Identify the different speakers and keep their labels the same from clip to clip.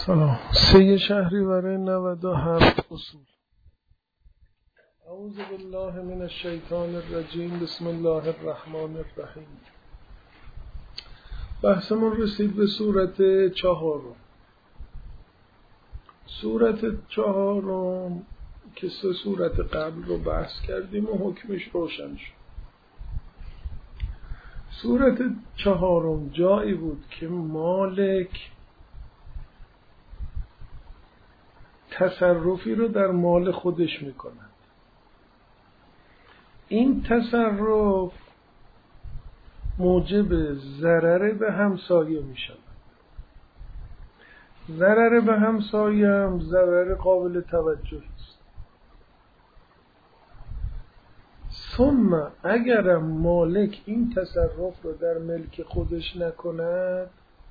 Speaker 1: سلام. 3 شهریور 97 اصول. اعوذ بالله من الشیطان الرجیم. بسم الله الرحمن الرحیم. بحثمون رسید به سورت 4. سورت 4 که 3 سورت قبل رو بحث کردیم و حکمش روشن شد. سورت 4 جایی بود که مالک تصرفی رو در مال خودش میکند. این تصرف موجب ضرر به همسایه میشود. ضرر به همسایه هم ضرر قابل توجهی است. ثم اگرم مالک این تصرف رو در ملک خودش نکند،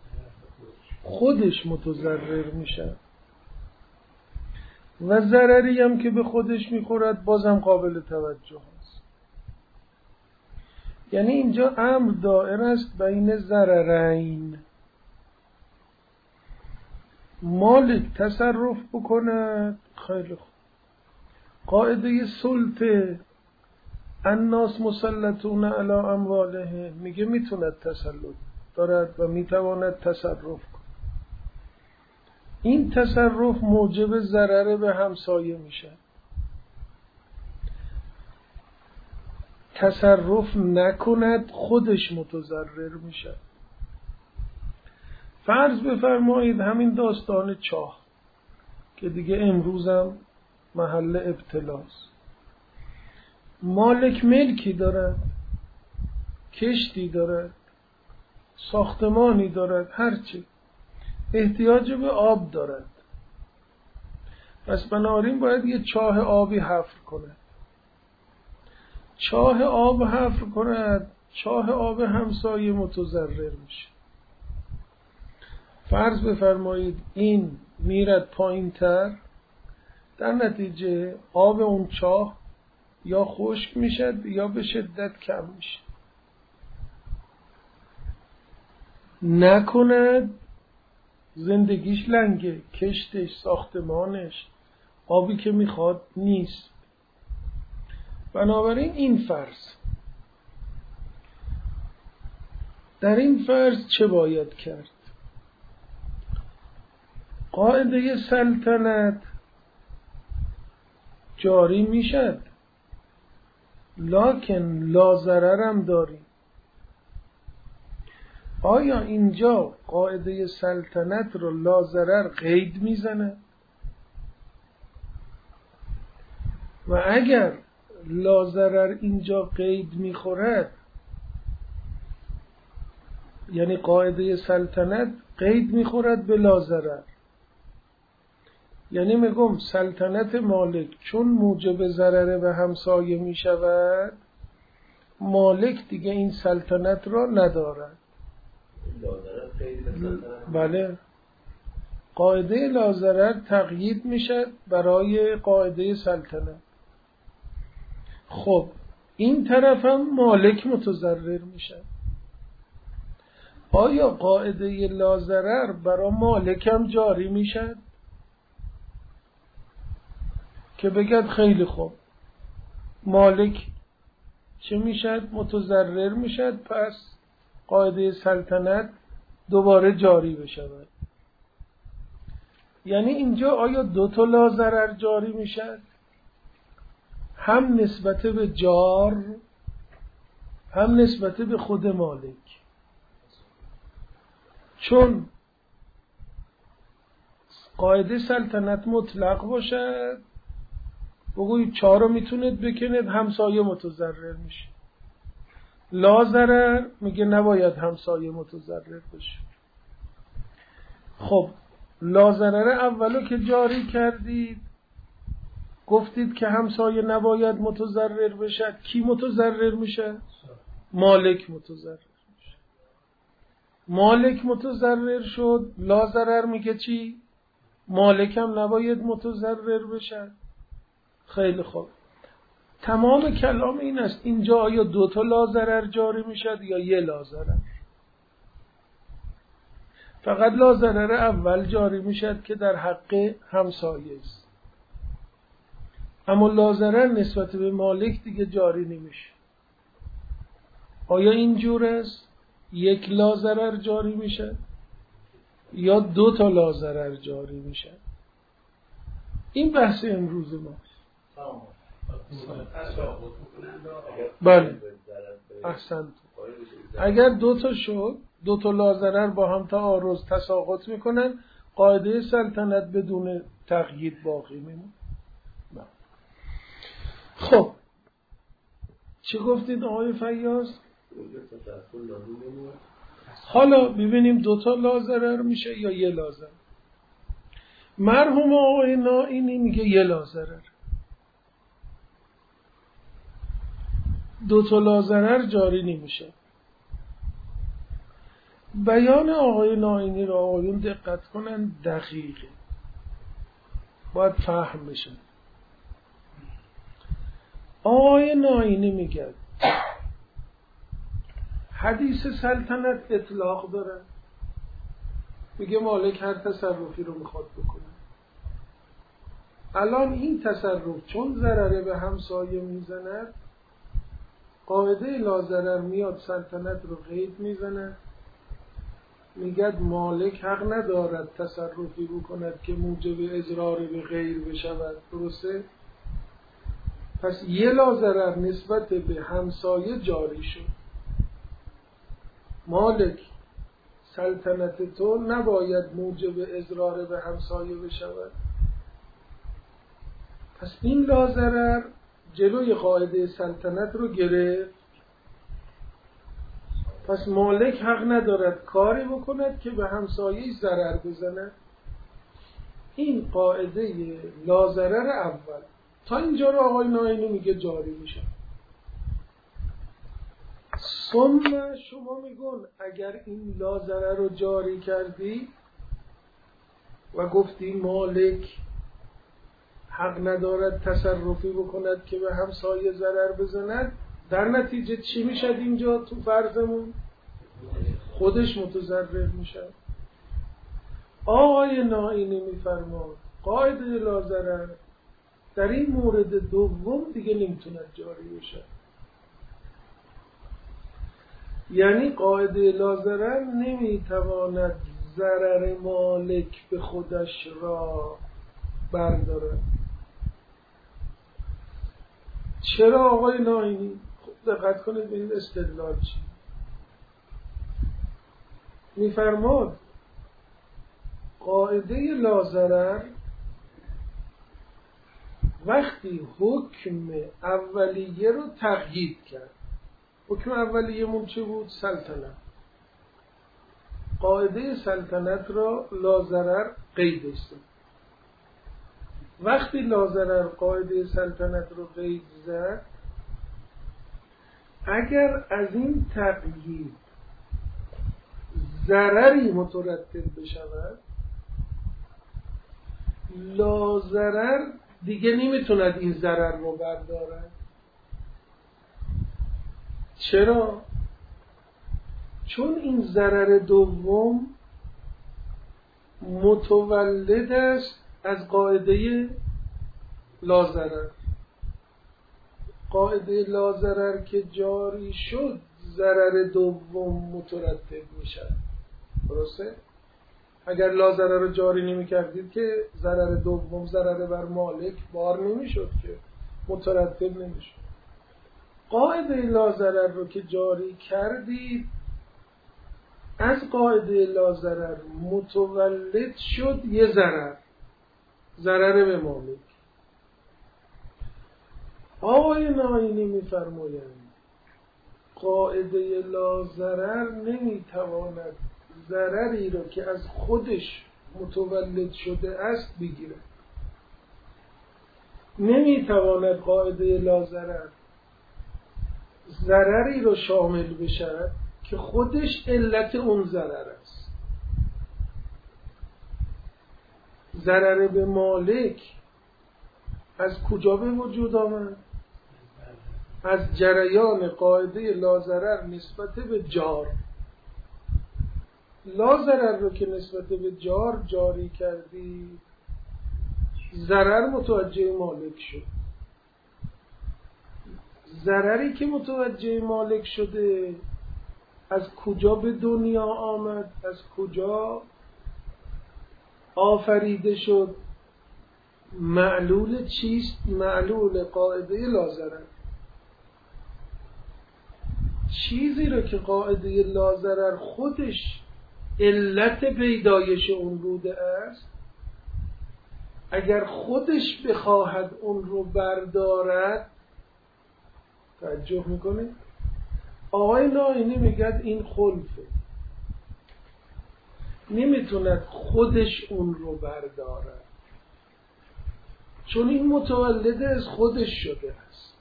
Speaker 1: خودش متضرر میشه و ضرری هم که به خودش میخورد بازم قابل توجه است. یعنی اینجا امر دائر است بین ضررین. مالک تصرف بکند، خیلی خوب. قاعده سلطه الناس مسلطون علی اموالهم میگه میتوند تسلط دارد و میتواند تصرف کند. این تصرف موجب ضرر به همسایه میشه. تصرف نکند خودش متضرر میشه. فرض بفرمایید همین داستان چاه که دیگه امروزم محل ابتلاست. مالک ملکی دارد، کشتی دارد، ساختمانی دارد، هرچی احتیاج به آب دارد. پس بنابراین باید یه چاه آبی حفر کند. چاه آب حفر کند، چاه آب همسایه متضرر میشه. فرض بفرمایید این میرد پایین تر، در نتیجه آب اون چاه یا خشک میشه یا به شدت کم میشه. نکند زندگیش لنگه، کشتش، ساختمانش، آبی که میخواد نیست. بنابراین این فرض، در این فرض چه باید کرد؟ قاعده سلطنت جاری میشد، لکن لا ضررم داریم. آیا اینجا قاعده سلطنت رو لا ضرر قید میزنه؟ و اگر لا ضرر اینجا قید میخورد، یعنی قاعده سلطنت قید میخورد به لا ضرر، یعنی میگم سلطنت مالک چون موجب ضرر به همسایه میشود، مالک دیگه این سلطنت را ندارد. بله، قاعده لا ضرر تقیید میشه برای قاعده سلطنت. خب این طرف هم مالک متضرر میشه. آیا قاعده لا ضرر برای مالک هم جاری میشه که بگد خیلی خوب مالک چه میشد؟ متضرر میشد، پس قاعده سلطنت دوباره جاری بشود. یعنی اینجا آیا 2 تا لا ضرر جاری میشد؟ هم نسبت به جار، هم نسبت به خود مالک. چون قاعده سلطنت مطلق باشد، بگویید 4 رو میتونید بکنید، همسایه متضرر میشه. لا ضرر میگه نباید همسایه متضرر بشه. خب لا ضرر اولو که جاری کردید، گفتید که همسایه نباید متضرر بشه. کی متضرر میشه؟ مالک متضرر میشه. مالک متضرر شد، لا ضرر میگه چی؟ مالک هم نباید متضرر بشه. خیلی خوب. تمام کلام این است اینجا آیا 2 تا لا ضرر جاری میشد یا 1 لا ضرر؟ فقط لا ضرر اول جاری میشد که در حق همسایه است، اما لا ضرر نسبت به مالک دیگه جاری نمیشه. آیا اینجور است یک لا ضرر جاری میشه یا دو تا لا ضرر جاری میشه؟ این بحث امروز ماست. بله احسنت. اگر دو تا شد، دو تا لا ضرر با هم تعارض تساقط میکنن، قاعده سلطنت بدون تقیید باقی میمونه. خب چی گفتید آقای فیاض؟ حالا ببینیم دوتا لا ضرر میشه یا یه لا ضرر. مرحوم آقای نائینی میگه یه لا ضرر. دوتا لا ضرر جاری نمیشه. بیان آقای نائینی را آقایون دقت کنن، دقیقه، باید فهم بشه. آقای نائینی میگه حدیث سلطنت اطلاق داره، میگه مالک هر تصرفی رو میخواد بکنه. الان این تصرف چون ضرره به همسایه میزند، قاعده لا ضرر میاد سلطنت رو قید میزند، میگه مالک حق ندارد تصرفی بکند که موجب اضرار به غیر بشود. درسته؟ پس یه لا ضرر نسبت به همسایه جاری شد. مالک سلطنت تو نباید موجب اضرار به همسایه بشود. پس این لا ضرر جلوی قاعده سلطنت رو گرفت. پس مالک حق ندارد کاری بکند که به همسایه ضرر بزند. این قاعده لا ضرر اول. تا اینجا رو آقای نائینی میگه جاری میشه. ثم شما میگون اگر این لا ضرر رو جاری کردی و گفتی مالک حق ندارد تصرفی بکند که به همسایه ضرر بزند، در نتیجه چی میشد اینجا تو فرضمون؟ خودش متضرر میشد. آقای نائینی میفرماد قاعده لا ضرر در این مورد دوم دیگه نمیتوند جاری بشه. یعنی قاعده لا ضرر نمیتواند ضرر مالک به خودش را بردارد. چرا آقای نائینی؟ خب دقت کنید به این استدلال چی میفرماد. قاعده لا ضرر وقتی حکم اولیه رو تقیید کرد. حکم اولیه مون چه بود؟ سلطنت. قاعده سلطنت را لا ضرر قید است. وقتی لا ضرر قاعده سلطنت رو قید زد، اگر از این تقیید ضرری مترتب بشود، لا ضرر دیگه نمیتوند این ضرر رو بردارد. چرا؟ چون این ضرر دوم متولد است از قاعده لا ضرر. قاعده لا ضرر که جاری شد، ضرر دوم مترتب میشه. درسته؟ اگر لا ضرر رو جاری نمی کردید که ضرر دوم ضرر بر مالک بار نمی شد، که مترتب نمی شد. قاعده لا ضرر رو که جاری کردید، از قاعده لا ضرر متولد شد یه ضرر به مالک. آقای نائینی می‌فرمایند قاعده لا ضرر نمیتواند ضرری رو که از خودش متولد شده است بگیره. نمیتواند قاعده لا ضرر ضرری رو شامل بشه که خودش علت اون ضرر است. ضرر به مالک از کجا به وجود آمد؟ از جریان قاعده لا ضرر نسبت به جار. لا ضرر رو که نسبت به جار جاری کردی، ضرر متوجه مالک شد. ضرری که متوجه مالک شده از کجا به دنیا آمد؟ از کجا آفریده شد؟ معلول چیست؟ معلول قاعده لا ضرر. چیزی رو که قاعده لا ضرر خودش علت پیدایش اون بوده است، اگر خودش بخواهد اون رو بردارد، توجه میکنه؟ آقای نائینی میگه این خلفه، نمیتوند خودش اون رو بردارد، چون این متولد از خودش شده است.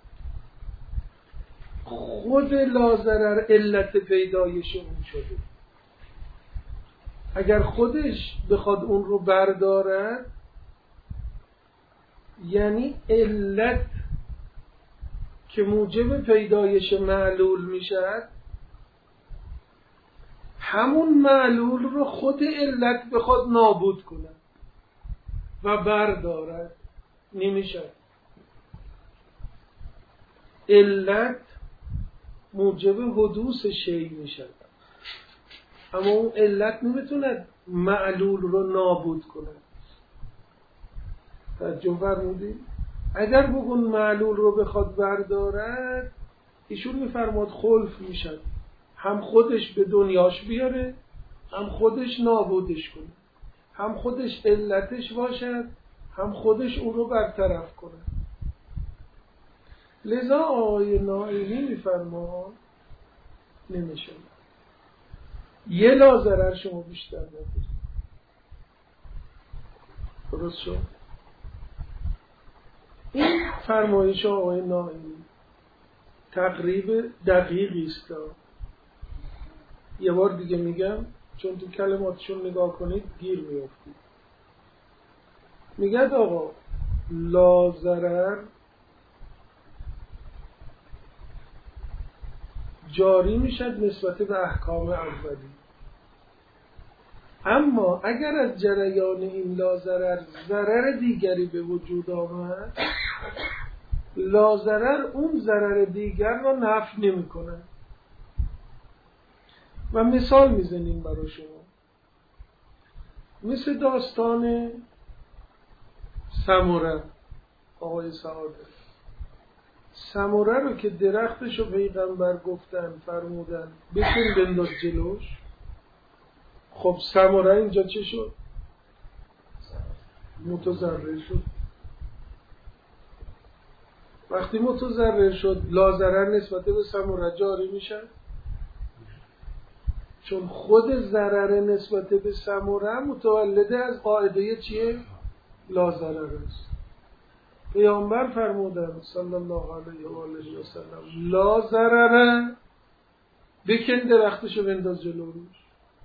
Speaker 1: خود لا ضرر علت پیدایش اون شده. اگر خودش بخواد اون رو بردارد، یعنی علت که موجب پیدایش معلول میشد، همون معلول رو خود علت بخواد نابود کند و بردارد، نمیشه. علت موجب حدوث شیء میشد، اما اون علت نمیتونه معلول رو نابود کند. توجه فرمودید؟ اگر بگون معلول رو بخواد بردارد، ایشون میفرماد خلف میشد، هم خودش به دنیاش بیاره، هم خودش نابودش کنه، هم خودش علتش باشد، هم خودش اون رو برطرف کنه. لذا آقای نائینی میفرماد نمیشه، یه لا ضرر شما بیشتر ندارید. درست شد؟ این فرمایش آقای نائینی تقریب دقیقی است. یه بار دیگه میگم چون تو کلماتشون نگاه کنید گیر میافتید. میگه آقا لا ضرر جاری میشد نسبت به احکام اولی، اما اگر از جریان این لا ضرر ضرر دیگری به وجود آمد، لا ضرر اون ضرر دیگر را نفی نمیکنه. و مثال میزنیم برای شما، مثل داستان سمره. آقای سعادت سمره رو که درختش رو پیغمبر گفتن فرمودن بکن بنداز جلوش. خب سمره اینجا چه شد؟ متضرر شد. وقتی متضرر شد لا ضرر نسبت به سمره جاری میشه، چون خود ضرر نسبت به سمره متولد از قاعده چیه؟ لا ضرر است. پیامبر فرمودن صلی الله علیه و آله و سلم لا ضرر، بکن درختشو بنداز جلو روش.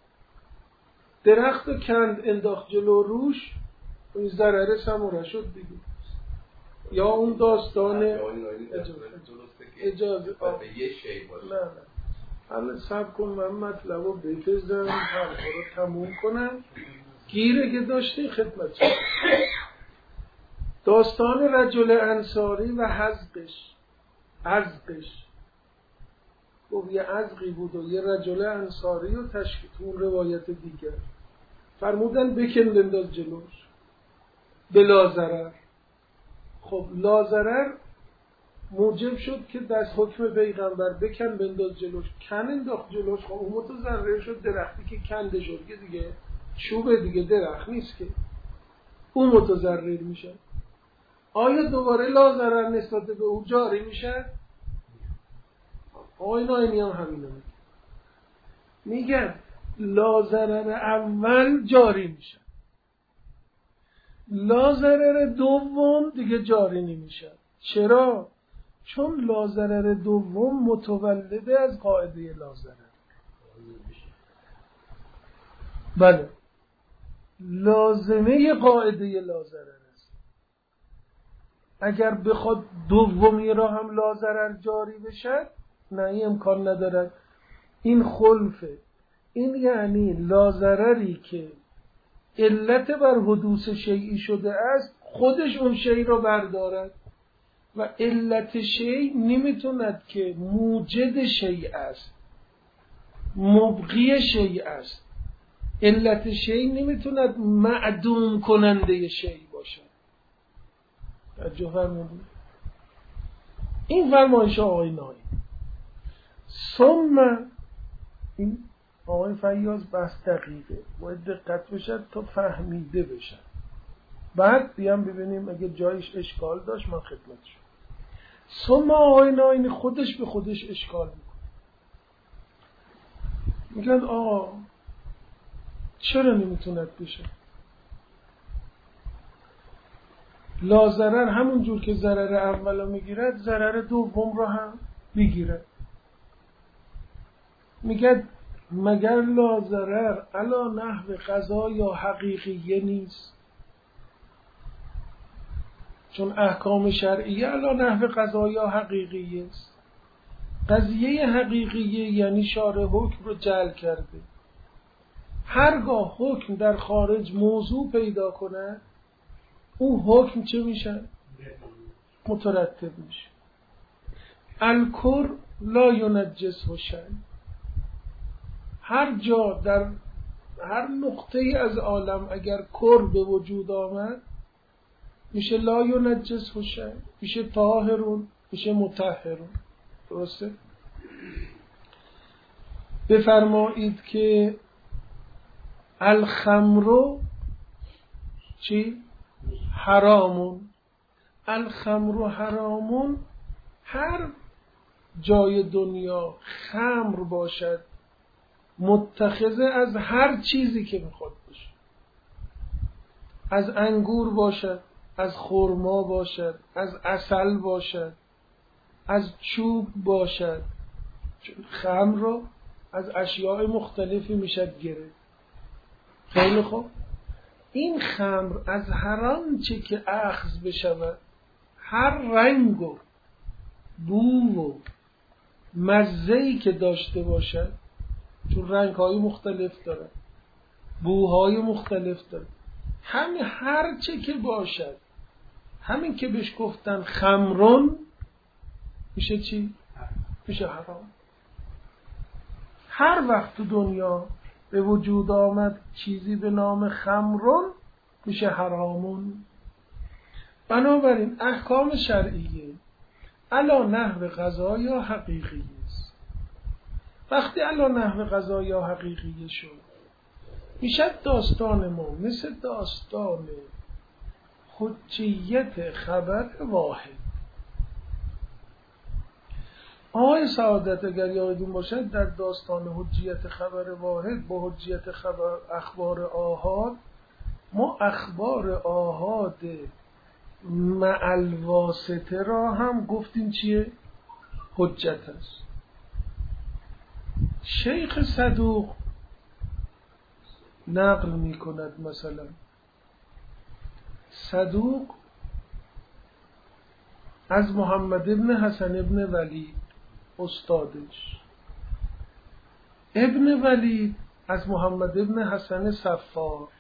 Speaker 1: درخت کند انداخت جلو روش، این ضرر سمره شد دیگه. یا اون داستان اجازه به یه شی باشه. نه حالا صبر کن من مطلب رو بفزم، حرفا رو تموم کنم، گیره که داشتی خدمت شد. داستان رجل انصاری و حزقش گفت یه عزقی بود و یه رجل انصاری و تشکیل اون روایت دیگر فرمودن بکن بنداز جلوش به لا ضرر. خب لا ضرر موجب شد که دست حکم پیغمبر بکن بنداز جلوش، کن انداخت جلوش. خب اون متضرر شد، درختی که کنده شد که دیگه چوبه دیگه درخت نیست که، اون متضرر میشه. آیا دوباره لا ضرر نسبت به او جاری میشه؟ آقای نائینی هم همینه میگه لا ضرر اول جاری میشه، لا ضرر دوم دیگه جاری نمیشه. چرا؟ چون لا ضرر دوم متولده از قاعده لا ضرر. بله لازمه قاعده لا ضرر است. اگر بخواد دومی را هم لا ضرر جاری بشه، نه این امکان ندارد. این خلفه، این یعنی لازرری که علت بر حدوث شیعی شده است خودش اون شیء را بردارد و علت شیء نمیتوند که موجد شیء است، مبقی شیء است. علت شیء نمیتوند معدوم کننده شیء باشد. توجه فرمودید؟ این فرمایش آقای نایی. ثم این آقای فیاض بس دقیقه، باید دقت بشد تا فهمیده بشد. بعد بیام ببینیم اگه جایش اشکال داشت من خدمتش. ثم آقای نایی خودش به خودش اشکال میکنه، میگن آقا چرا نمیتوند بشه؟ لا ضرر همون جور که ضرر اولو میگیرد ضرر دوم رو هم میگیرد. میگه مگر لا ضرر علی نحو قضا یا حقیقیه نیست؟ چون احکام شرعیه علی نحو قضا یا حقیقیه است. قضیه حقیقیه یعنی شارع حکم رو جعل کرده. هرگاه حکم در خارج موضوع پیدا کنه اون حکم چه میشه؟ مترتب میشه. الکر لا ینجسه شیء. هر جا در هر نقطه از عالم اگر کر به وجود آمد میشه لا ینجسه شیء، میشه طاهرون، میشه مطهرون. درسته؟ بفرمایید که الخمر چی؟ حرامون. الخمر حرامون، هر جای دنیا خمر باشد متخذه از هر چیزی که میخواد باشه، از انگور باشد، از خرما باشد، از عسل باشد، از چوب باشد. خمر رو از اشیاء مختلفی میشد گرفت. خیلی خوب، این خمر از هر آنچه که اخذ بشود، هر رنگ و بو و مزه‌ای که داشته باشد، چون رنگ‌های مختلف داره، بوهای مختلف داره، همین هر چه که باشد، همین که بهش گفتن خمرون میشه چی؟ میشه حرام. هر وقت تو دنیا به وجود آمد چیزی به نام خمرون میشه حرامون. بنابراین احکام شرعیه علی نحو قضا یا حقیقی است. وقتی علی نحو قضا یا حقیقی شد میشه داستان ما مثل داستان حجیت خبر واحد. آقای سعادت اگر یادتون باشد در داستان حجیت خبر واحد با حجیت خبر اخبار آحاد، ما اخبار آحاد مع الواسطه را هم گفتیم چیه؟ حجت است. شیخ صدوق نقل می کند، مثلا صدوق از محمد ابن حسن ابن ولید استادش، ابن ولید از محمد ابن حسن صفار،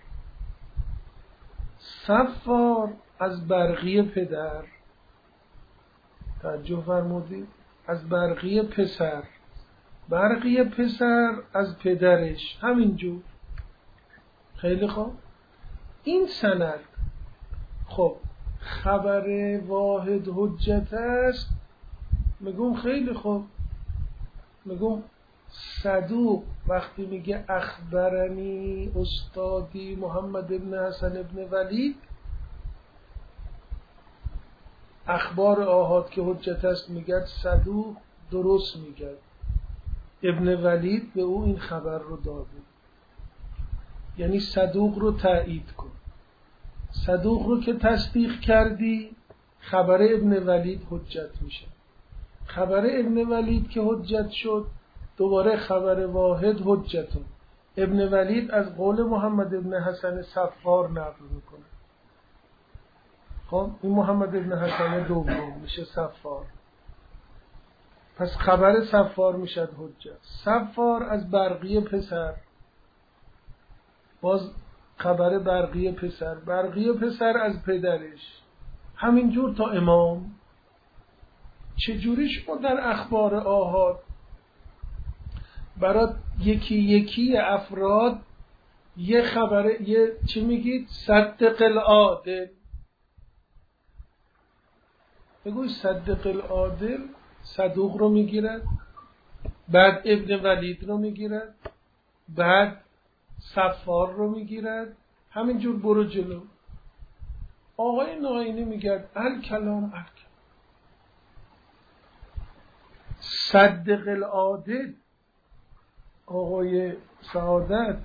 Speaker 1: صفار از برقی پدر، توجه فرمودید، از برقی پسر، برقی پسر از پدرش، همینجور. خیلی خوب، این سند خب خبر واحد حجت است. میگم خیلی خوب، میگم صدوق وقتی میگه اخبرنی استادی محمد ابن حسن ابن ولید، اخبار آحاد که حجت است میگه صدوق درست میگه، ابن ولید به او این خبر رو داده، یعنی صدوق رو تایید کن. صدوق رو که تصدیق کردی خبر ابن ولید حجت میشه. خبر ابن ولید که حجت شد دوباره خبر واحد حجته. ابن ولید از قول محمد ابن حسن صفار نقل میکنه. خب این محمد ابن حسن دوم میشه صفار، پس خبر صفار میشد حجت. صفار از برقی پسر باز خبر برقی پسر از پدرش، همینجور تا امام. چجوری شما در اخبار آحاد برای یکی یکی افراد یه خبر، یه چی میگید؟ صدق العادل. بگوی صدق العادل، صدوق رو میگیرد، بعد ابن ولید رو میگیرد، بعد صفار رو میگیرد، همینجور برو جلو. آقای ناینی میگرد الکلام صدق العادل. آقای سعادت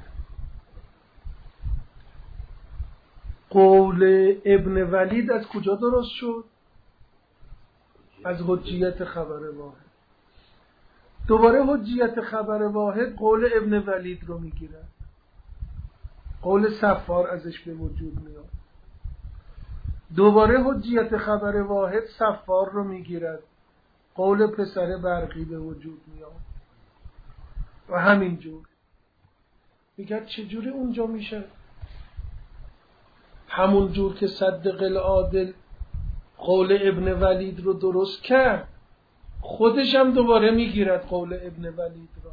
Speaker 1: قول ابن ولید از کجا درست شد؟ از حجیت خبر واحد. دوباره حجیت خبر واحد قول ابن ولید رو میگیرد، قول صفار ازش به وجود میاد. دوباره حجیت خبر واحد صفار رو میگیرد، قول پسر برقی به وجود میاد و همینجور. میگه چجوری اونجا میشه؟ همون جور که صدق العادل قول ابن ولید رو درست کرد، خودش هم دوباره میگیرد قول ابن ولید را.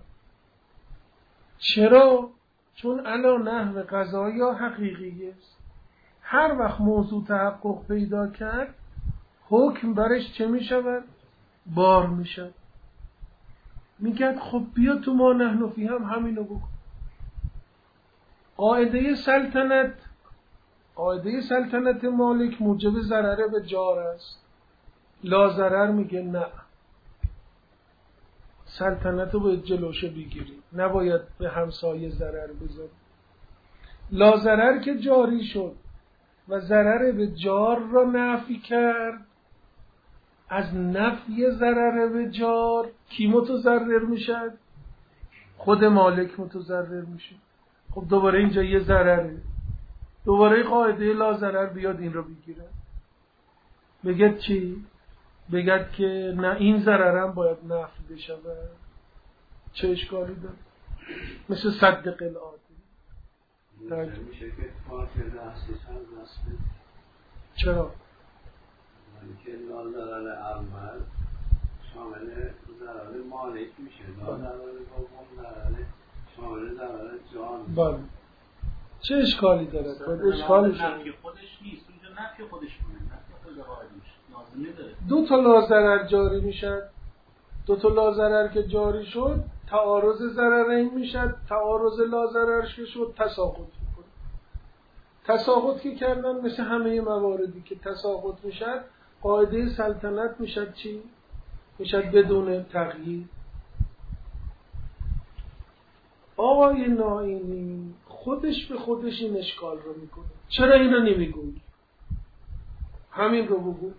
Speaker 1: چرا؟ چون علا نحو قضایی یا حقیقی است. هر وقت موضوع تحقق پیدا کرد، حکم برش چه میشود؟ بار میشد. میگه خب بیا تو ما نحن فی هم همینو بکن. قاعده سلطنت مالک موجب ضرر به جار است. لا ضرر میگه نه، سلطنت رو باید جلوشه بگیری، نباید به همسایه ضرر بزنی. لا ضرر که جاری شد و ضرر به جار را نفی کرد، از نفی ضرر به جار کی متضرر میشد؟ خود مالک متضرر میشه. خب دوباره اینجا یه ضرره، دوباره قاعده لا ضرر بیاد این رو بگیره، بگه چی؟ بگه که نه این ضررم باید نفی بشه. چه اشکالی داره؟ مثل صدق العادل.
Speaker 2: میشه که فاصل اصلی هم نسبه.
Speaker 1: چرا؟
Speaker 2: که لا ضرر اول شامل ضرر مالک میشه، لا ضرر دوم ضرر شامل ضرر جان.
Speaker 1: بله. چه اشکالی داره؟ اشکالی شد.
Speaker 3: نفی خودش نیست، اونجا نفی خودش کنه، نفی خود قاعده میشه، لازم نداره.
Speaker 1: دو تا لا ضرر جاری میشد. دو تا لا ضرر که جاری شد، تعارض ضررین میشد. تعارض لا ضرر شد، تساقط میکنه. تساقط که کردن مثل همه مواردی که تساقط میشد، قاعده سلطنت میشد چی؟ میشد بدون تغییر. آقای ناینی خودش به خودش این اشکال رو میکنه. چرا اینو نمیگویی؟ همین رو بگو.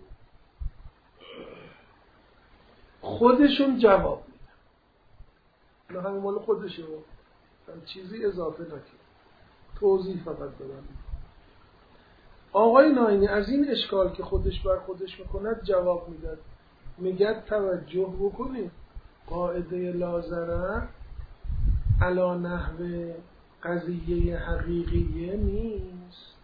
Speaker 1: خودشون جواب میدن. همین مال خودشه، چیزی اضافه نکرد، توضیح فقط دادم. آقای ناینی از این اشکال که خودش بر خودش میکند جواب میداد. میگه توجه بکنید، قاعده لا ضرر علی نحو قضیه حقیقیه نیست.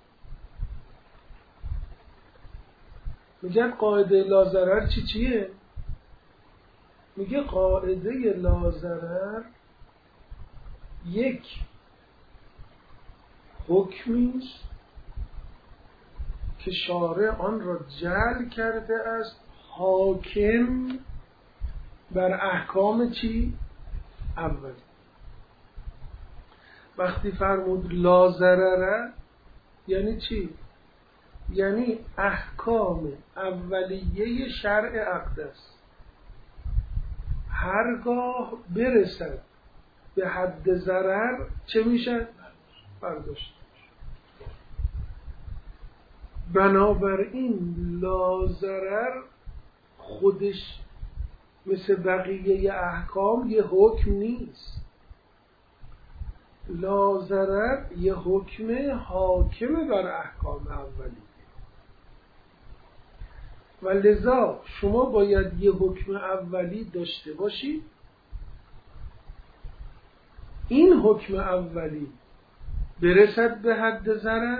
Speaker 1: میگه قاعده لا ضرر چیه؟ میگه قاعده لا ضرر یک حکمی است که شارع آن را جعل کرده است حاکم بر احکام چی؟ اول. وقتی فرمود لا ضرر یعنی چی؟ یعنی احکام اولیه شرع اقدس هرگاه برسد به حد ضرر چه میشه؟ برداشت. بنابراین لا ضرر خودش مثل بقیه احکام یه حکم نیست. لا ضرر یه حکم حاکم بر احکام اولی و لذا شما باید یه حکم اولی داشته باشید. این حکم اولی برسد به حد ضرر،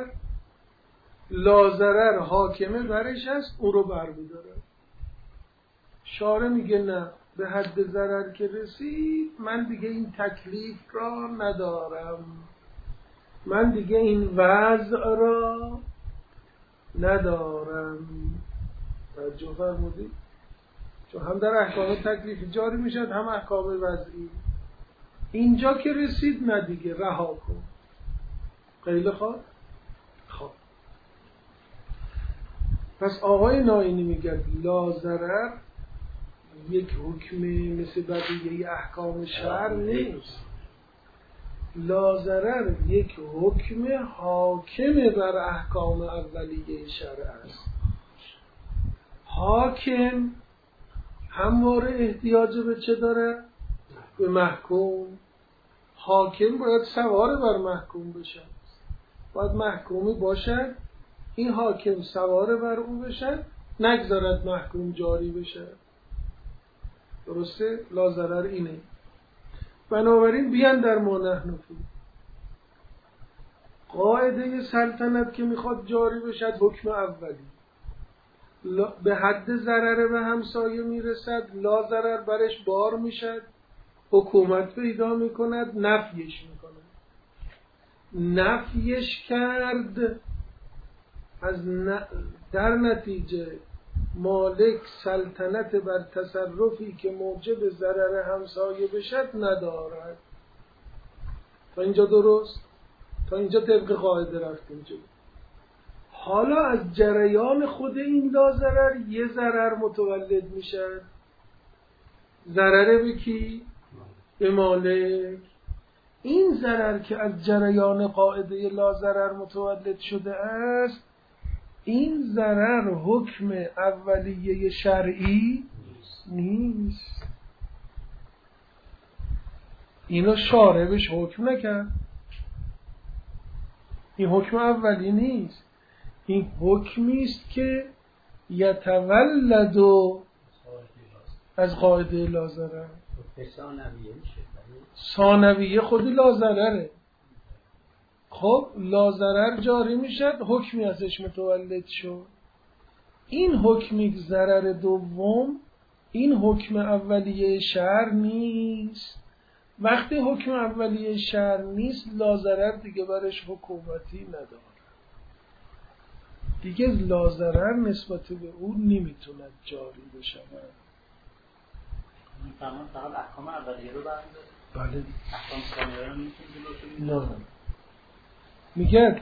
Speaker 1: لاضرر حاکمه برش هست، او رو برمیداره. شارع میگه نه، به حد ضرر که رسید من دیگه این تکلیف را ندارم، من دیگه این وضع را ندارم. توجه فرمودید؟ چون هم در احکام تکلیفی جاری میشد، هم احکام وضعی. اینجا که رسید نه دیگه، رها کن. خیلی خوب. خب پس آقای نائینی میگه لاضرر یک حکم مثل بقیه احکام شرع نیست. لاضرر یک حکم حاکم بر احکام اولیه شرع است. حاکم همواره احتیاج به چه داره؟ به محکوم. حاکم باید سوار بر محکوم بشه، باید محکومی باشد، این حاکم سوار بر او بشه، نگذارد محکوم جاری بشه. درسته؟ لاضرر اینه. بنابراین بیان در ما نحن فی، قاعده سلطنت که میخواد جاری بشد حکم اولی، به حد ضرر به همسایه میرسد، لاضرر برش بار میشد، حکومت پیدا میکند، نفیش میکند. نفیش کرد، در نتیجه مالک سلطنت بر تصرفی که موجب ضرر همسایه بشد ندارد. تا اینجا درست؟ تا اینجا طبق قاعده رفتیم جلو. حالا از جریان خود این لاضرر یه ضرر متولد میشه. ضرر به کی؟ به مالک. این ضرر که از جریان قاعده لاضرر متولد شده است، این ضرر حکم اولیه شرعی نیست. اینو شارع بهش حکم نکرد. این حکم اولی نیست، این حکمی است که یتولد از قاعده لاضرر. ثانویه خودی لاضرره. خب لاضرر جاری میشد، حکمی ازش متولد شد. این حکمی ضرر دوم، این حکم اولیه شرع نیست. وقتی حکم اولیه شرع نیست، لاضرر دیگه برش حکومتی نداره، دیگه لاضرر نسبت به او نمیتوند جاری بشه.
Speaker 3: تمام فقط احکام اولیه رو برمی‌داره.
Speaker 1: بله.
Speaker 3: احکام ثانیه رو نمیتونه
Speaker 1: نه. میگه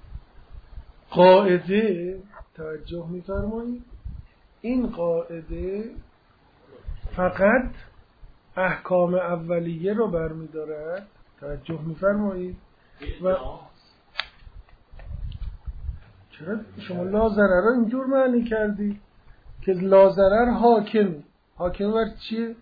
Speaker 1: قاعده، توجه میفرمایید، این قاعده فقط احکام اولیه رو برمی‌دارد. توجه میفرمایید. و چرا شما لاضرر رو اینجور معنی کردی که لاضرر حاکم بر چیه؟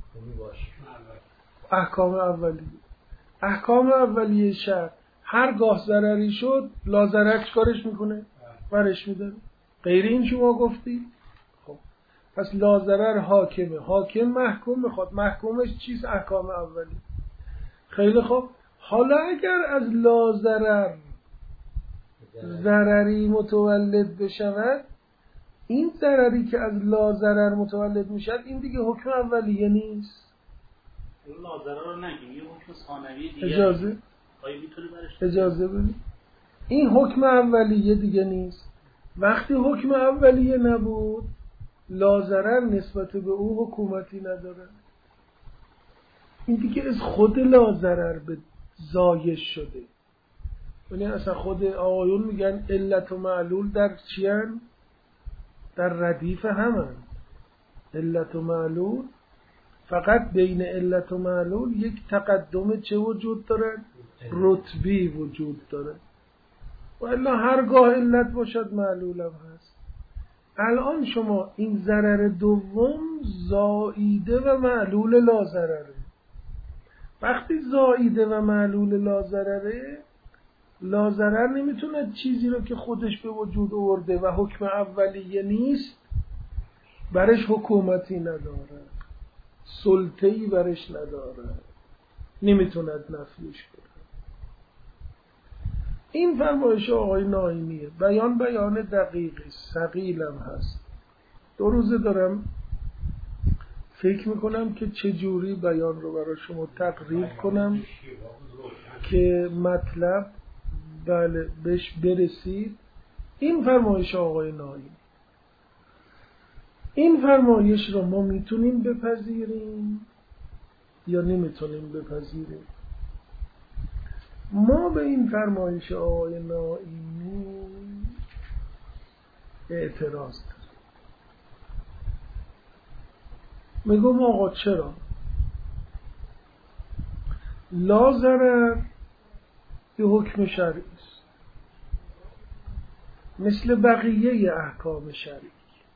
Speaker 1: احکام اولیه. احکام اولیه شرع هرگاه ضرری شد، لاضرر چیکارش میکنه؟ برش میداره. غیر این شما گفتی؟ خب پس لاضرر حاکمه، حاکم محکوم میخواد، محکومش چیست؟ احکام اولیه. خیلی خوب. حالا اگر از لاضرر ضرری متولد بشود، این ضرری که از لاضرر متولد میشد، این دیگه حکم اولیه نیست.
Speaker 3: لاضرر رو نگیم، یه حکم ثانویه دیگه.
Speaker 1: اجازه بدید. این حکم اولیه دیگه نیست. وقتی حکم اولیه نبود، لاضرر نسبت به او حکومتی نداره. این دیگه از خود لاضرر به زایش شده. یعنی اصلا خود آقایون میگن علت و معلول در چیان؟ در ردیف همن. علت و معلول، فقط بین علت و معلول یک تقدم چه وجود داره؟ رتبی وجود داره. و الا هرگاه علت باشد معلول هم هست. الان شما این ضرر دوم زائیده و معلول لاضرره. وقتی زائیده و معلول لاضرره، لاضرر نمیتونه چیزی رو که خودش به وجود آورده و حکم اولیه نیست برش حکومتی نداره، سلطه‌ای برش نداره، نمیتوند نفیش کنه. این فرمایش آقای ناینیه. بیان دقیقی ثقیلم هست. 2 روزه دارم فکر میکنم که چجوری بیان رو برای شما تقریب کنم که مطلب بله بهش برسید. این فرمایش آقای ناینی، این فرمایش رو ما میتونیم بپذیریم یا نمیتونیم بپذیریم؟ ما به این فرمایش آقای ناینی اعتراض داریم. میگم آقا چرا؟ لا ضرر یه حکم شرعی است مثل بقیه احکام شرعی.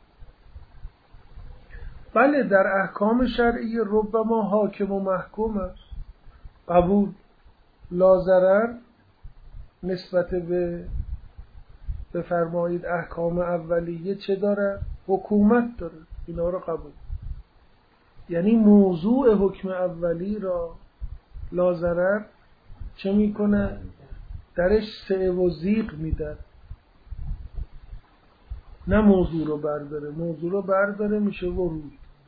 Speaker 1: بله در احکام شرعی ربما حاکم و محکوم است، قبول. لا ضرر نسبت به بفرمایید احکام اولیه چه داره؟ حکومت داره. اینا رو قبول. یعنی موضوع حکم اولی را لا ضرر چه میکنه؟ درش سعه و زیغ میده. نه موضوع رو برداره. موضوع رو برداره میشه ورود.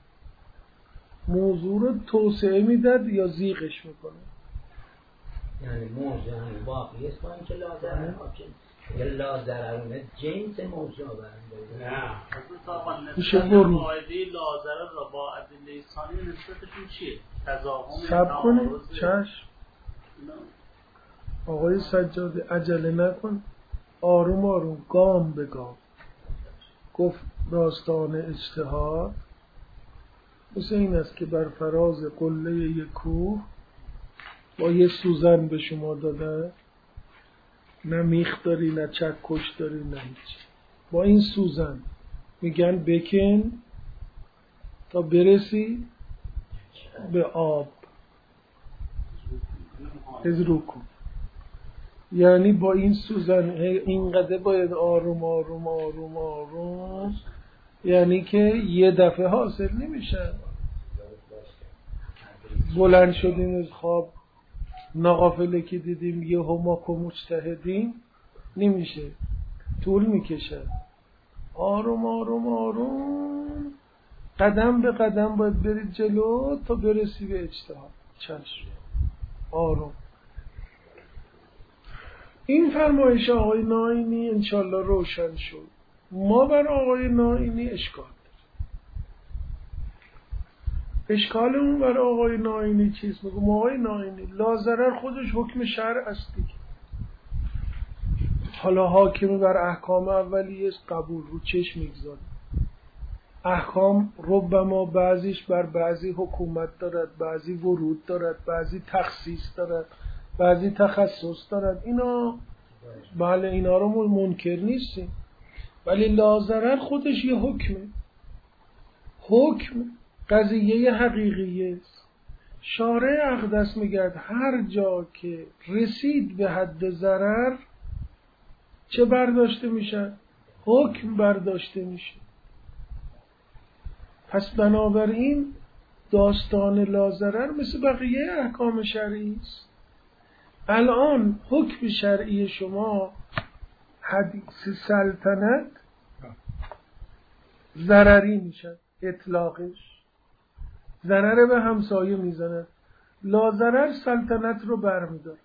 Speaker 1: موضوع رو توسعه میداد یا زیغش میکنه.
Speaker 4: یعنی موضوع هم باقی است با اینکه لا ضرر حاکم یا لا ضرر جنس موضوع برنده.
Speaker 3: نه
Speaker 1: میشه ورود.
Speaker 3: قاعده لا ضرر را با ادله ثانی نسبتشون چیه؟ تضاهم.
Speaker 1: صبر کنید چشم. آقای سجادی عجله نکن، آروم آروم گام به گام. گفت داستان اجتهاد مثل این است که بر فراز قله یک کوه با یه سوزن به شما داده، نه میخ داری نه چکش داری نه هیچ. با این سوزن میگن بکن تا برسی به آب، ازرو کن. یعنی با این سوزن اینقدر باید آروم آروم آروم آروم، یعنی که یه دفعه حاصل نمیشه. بلند شدیم از خواب ناغافله که دیدیم یه هماک و مجتهدیم نمیشه، طول میکشه. آروم آروم آروم قدم به قدم باید برید جلو تا برسی به اجتهاد. چشم آروم. این فرمایش آقای ناینی انشالله روشن شد. ما بر آقای ناینی اشکال داریم. اشکالمون بر آقای ناینی چیست؟ میگم آقای ناینی لا ضرر خودش حکم شرع است دیگه. حالا حاکم بر احکام اولیه است، قبول، رو چشم میگذاره. احکام ربما بعضیش بر بعضی حکومت دارد، بعضی ورود دارد، بعضی تخصیص دارد، بعضی تخصص دارد. اینا بله اینا رو منکر نیستیم، ولی لا ضرر خودش یه حکمه. حکم قضیه حقیقیه است. شارع اقدس میگرد هر جا که رسید به حد ضرر چه برداشته میشه؟ حکم برداشته میشه. پس بنابراین داستان لا ضرر مثل بقیه احکام شرعی است. الان حکم شرعی شما حدیث سلطنت ضرری میشه، اطلاقش ضرر به همسایه میزنه. لا ضرر سلطنت رو برمیداره.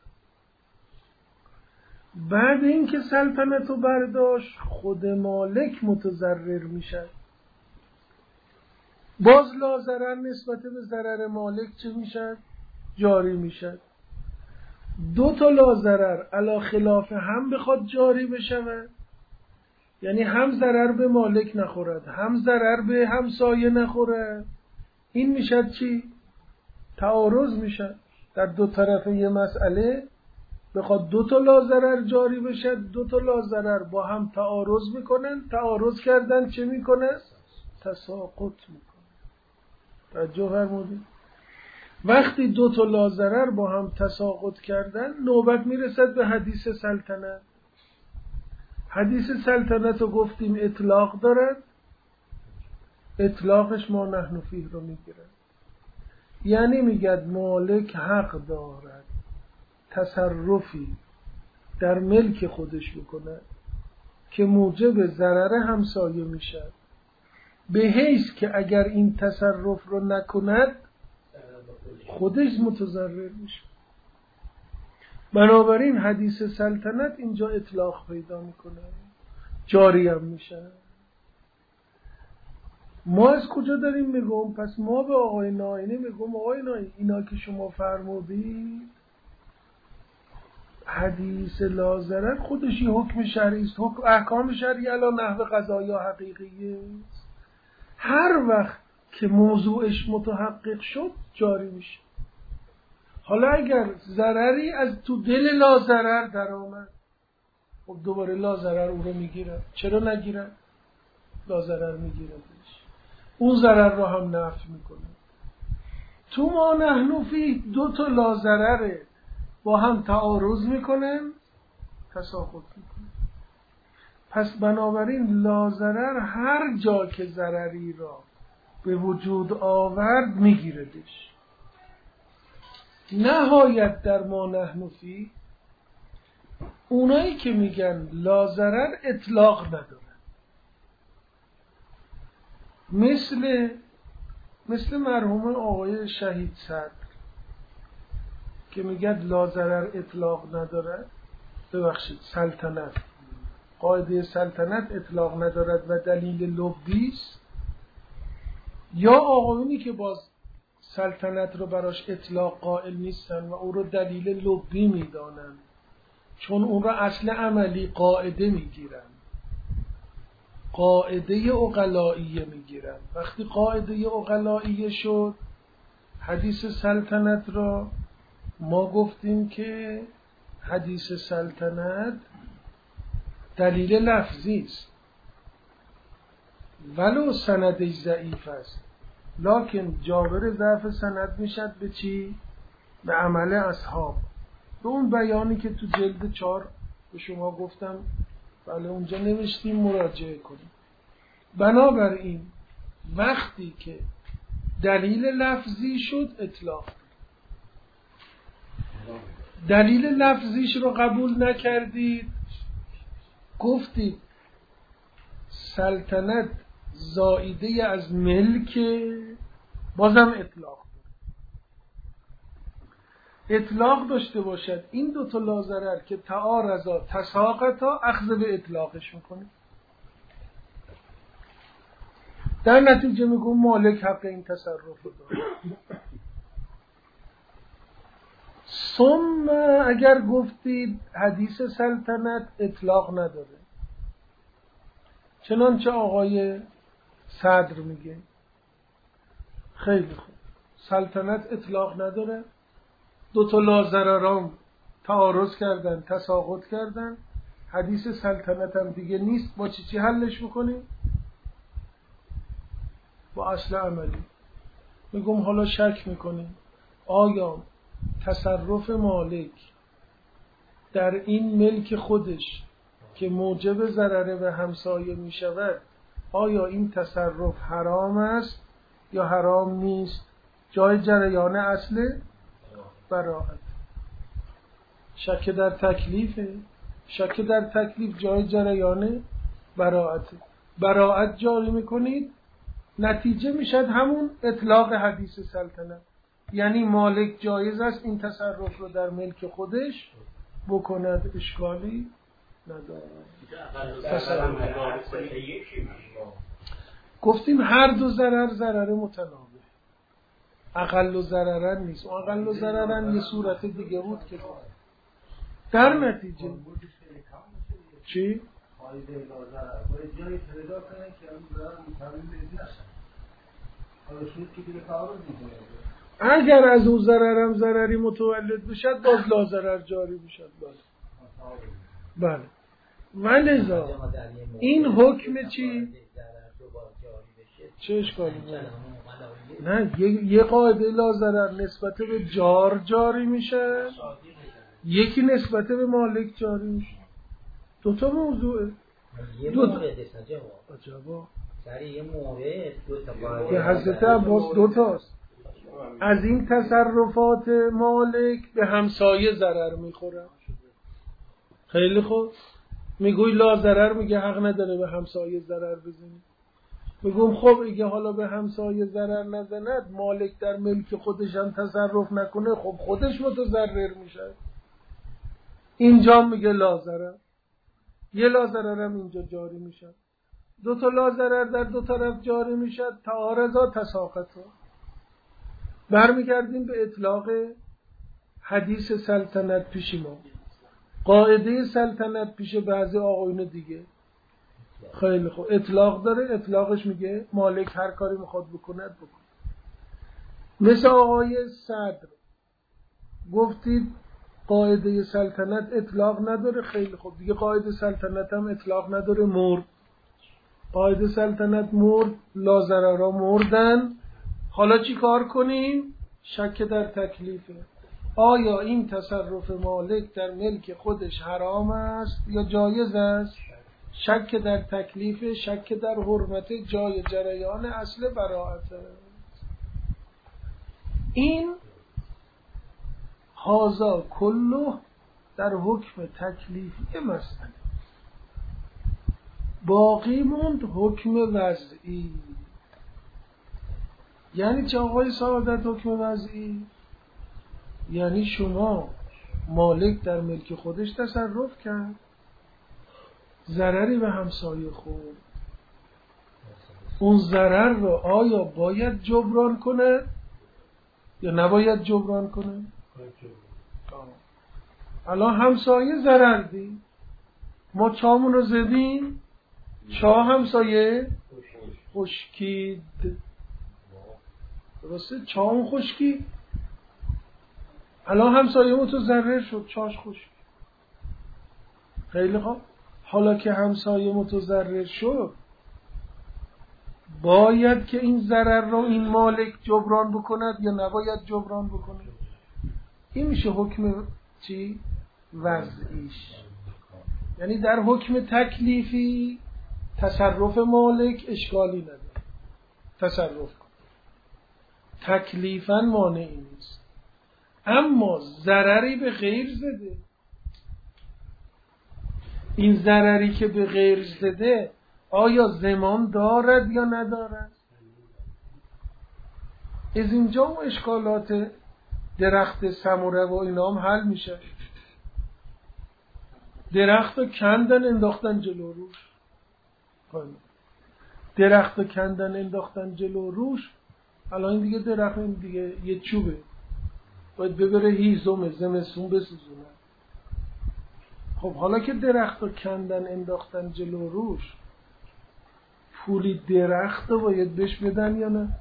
Speaker 1: بعد اینکه سلطنت رو برداشت خود مالک متضرر میشه. باز لا ضرر نسبت به ضرر مالک چه میشه؟ جاری میشه. 2 تا لا ضرر علی خلاف هم بخواد جاری بشه، یعنی هم ضرر به مالک نخورد هم ضرر به همسایه نخوره، این میشه چی؟ تعارض میشه. در 2 طرف یه مسئله بخواد 2 تا لا ضرر جاری بشه، 2 تا لا ضرر با هم تعارض میکنن. تعارض کردن چه میکنه؟ تساقط میکنه. توجه فرمودید؟ وقتی 2 تا لا ضرر با هم تساقط کردن نوبت میرسد به حدیث سلطنت. حدیث سلطنت رو گفتیم اطلاق دارد. اطلاقش ما نحن فیه رو میگیره، یعنی میگد مالک حق دارد تصرفی در ملک خودش بکند که موجب ضرر همسایه میشد، به حیث که اگر این تصرف رو نکند خودش متضرر میشه. بنابراین حدیث سلطنت اینجا اطلاق پیدا میکنه، جاری هم میشه. ما از کجا داریم میگم؟ پس ما به آقای ناینی میگم آقای ناینی اینا که شما فرمودید حدیث لا ضرر خودش یه حکم شرعی است، حکم احکام شرعی علی نحو قضایا حقیقی است. هر وقت که موضوعش متحقق شد جاری میشه. حالا اگر ضرری از تو دل لا ضرر در آمد، خب دوباره لا ضرر او رو میگیره. چرا نگیره؟ لا ضرر میگیره، اون ضرر رو هم نفی میکنه. تو ما نحن فی دو تا لا ضرره با هم تعارض میکنن، تساقط میکنن. پس بنابراین لا ضرر هر جا که ضرری را به وجود آورد میگیردش. نهایت در ما نحن فی اونایی که میگن لا ضرر اطلاق نداره، مثل مرحوم آقای شهید صدر که میگن لا ضرر اطلاق نداره. ببخشید، سلطنت، قاعده سلطنت اطلاق ندارد و دلیل لبی است. یا آقایونی که باز سلطنت رو براش اطلاق قائل نیستن و او رو دلیل لبی میدانن، چون اون رو اصل عملی قاعده میگیرن، قاعده عقلائیه میگیرن. وقتی قاعده عقلائیه شد حدیث سلطنت را ما گفتیم که حدیث سلطنت دلیل لفظی است ولو سندش ضعیف است، لکن جابر ضعف سند میشد به چی؟ به عمل اصحاب. به اون بیانی که تو جلد 4 به شما گفتم، بله اونجا نوشتیم مراجعه کنیم. بنابراین وقتی که دلیل لفظی شد اطلاق، دلیل لفظیش رو قبول نکردید، گفتید سلطنت زائیده از ملک، بازم اطلاق داشته باشد. این دو تا لا ضرر که تعارضا تساقطا اخذ به اطلاقش میکنه. در نتیجه میگم مالک حق این تصرف رو داره. ثم اگر گفتید حدیث سلطنت اطلاق نداره، چنانچه آقای صدر میگه، خیلی خوب، سلطنت اطلاق نداره، دو تا لا ضرران تعارض کردن، تساقط کردن، حدیث سلطنت هم دیگه نیست. با چی حلش میکنیم؟ با اصل عملی. میگم حالا شک میکنیم آیا تصرف مالک در این ملک خودش که موجب ضرر به همسایه میشود، آیا این تصرف حرام است یا حرام نیست؟ جای جریان اصل براءت. شک در تکلیفه، شک در تکلیف جای جریان براءت. براءت جاری میکنید، نتیجه میشد همون اطلاق حدیث سلطنت. یعنی مالک جایز است این تصرف رو در ملک خودش بکند، اشکالی نداره. گفتیم هر دو ضرر متناوب، اقل و ضررن نیست. اقل و ضررن یه صورت دیگه بود که در نتیجه چی؟ جایی پیدا کنه که اون ضرر متناوب نشه. حالا شد که دیگه تعارض میکنه. اگر از اون ضررم ضرری متولد بشد باز لا ضرر جاری بشد. بله. ولذا این حکم چی؟ چه اشکالی داره؟ نه، یه قاعده لا ضرر نسبت به جار جاری میشه، یکی نسبت به مالک جاری میشه. دوتا موضوعه. عجبا.
Speaker 4: یه مورد
Speaker 1: که حضرت عباس دوتاست. از این تصرفات مالک به همسایه ضرر میخوره. خیلی خوب. میگوی لا ضرر، میگه حق نداره به همسایه ضرر بزنی. میگم خب اگه حالا به همسایه ضرر نزند، مالک در ملک خودش هم تصرف نکنه، خب خودش متضرر میشه. اینجا میگه لا ضرر، یه لا ضرر هم اینجا جاری میشه. دو تا لا ضرر در دو طرف جاری میشه. تعارضا تساقطا. برمیگردیم به اطلاق حدیث سلطنت پیش ما، قاعده سلطنت پیش بعضی آقایون دیگه. خیلی خوب، اطلاق داره. اطلاقش میگه مالک هر کاری میخواد بکند بکن. مثل آقای صدر گفتید قاعده سلطنت اطلاق نداره. خیلی خوب، دیگه قاعده سلطنت هم اطلاق نداره. مرد، قاعده سلطنت مرد، لا ضررها مردن. حالا چی کار کنیم؟ شک در تکلیفه. آیا این تصرف مالک در ملک خودش حرام است یا جایز است؟ شک در تکلیف، شک در حرمت جای جریان اصل براءت است. این هازا کله در حکم تکلیفی مسئله. باقی موند حکم وضعی. یعنی چه آقای سعادت حکم وضعی؟ یعنی شما مالک در ملک خودش تصرف کرد، ضرری به همسایه خورد، اون ضرر رو آیا باید جبران کنه یا نباید جبران کنه؟ الان همسایه ضرر دید، ما چامون رو زدیم، چاه همسایه خشکید. درسته؟ چاهون خشکید، الان همسایه متضرر شد، چاش خشکید. خیلی خوب، حالا که همسایه متضرر شد، باید که این ضرر رو این مالک جبران بکند یا نباید جبران بکنه؟ این میشه حکم چی؟ وضعیش. یعنی در حکم تکلیفی تصرف مالک اشکالی نداره، تصرف کن، تکلیفاً مانعی نیست. اما ضرری به غیر زده، این ضرری که به غیر زده آیا ضمان دارد یا ندارد؟ از اینجا و اشکالات درخت سموره و اینا هم حل میشه. درخت رو کندن انداختن جلو روش، درخت رو کندن انداختن جلو روش. الان این دیگه درخت، این دیگه یه چوبه، باید ببره هیزم زمستون بسوزونه. خب حالا که درخت رو کندن انداختن جلو روش، پولی درخت رو باید بهش بدن یا نه؟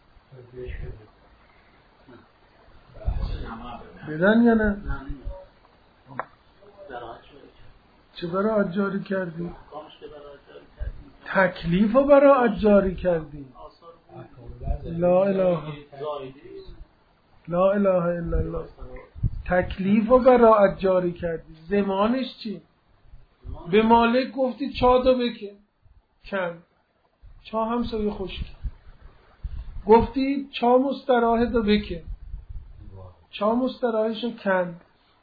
Speaker 1: بدن یا نه؟ چه برای جاری کردی؟ تکلیف رو برای جاری کردی. لا اله الا الله. تکلیف رو برای جاری کردی. زمانش چی؟ به مالک گفتی چاه دو بکن، کن، چاه همسایه خشکی. گفتی چاه مستراحه دو بکن، چاه مستراحهشو کن،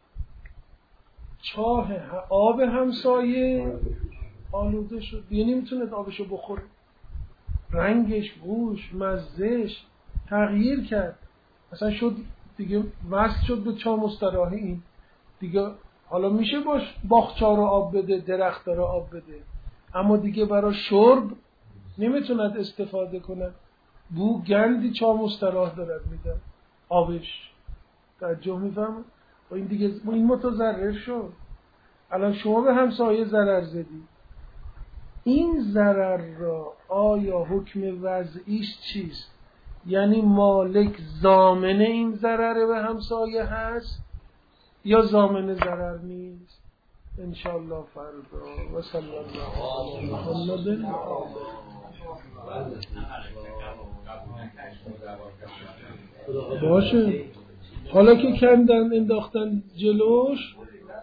Speaker 1: چاه آب همسایه آلوده شد، دیگه نمیتونه آبشو بخوره، رنگش، بوش، مزهش تغییر کرد، مثلا شد دیگه وصل شد به چاه مستراحه. این دیگه حالا میشه باش باغچه رو آب بده، درخت رو آب بده، اما دیگه برای شرب نمیتوند استفاده کنه. بو گندی چاه مستراح دارد میده آبش. توجه میفهم؟ و این دیگه این متضرر شد. الان شما به همسایه ضرر زدی، این ضرر را آیا حکم وضعیش چیست؟ یعنی مالک ضامن این ضرر به همسایه هست یا ضامن ضرر نیست؟ انشاءالله فردا. و صلی الله علی محمد. باشه، حالا که کندن انداختن جلوش،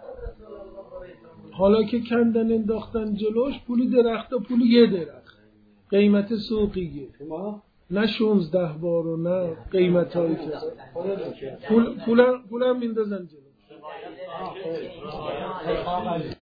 Speaker 1: حالا که کندن انداختن جلوش، پولی درخت و پولی یه درخت، قیمت سوقیه، نه 16 بار و نه قیمت هایی که پولم میندازن جلوش.
Speaker 4: دلیل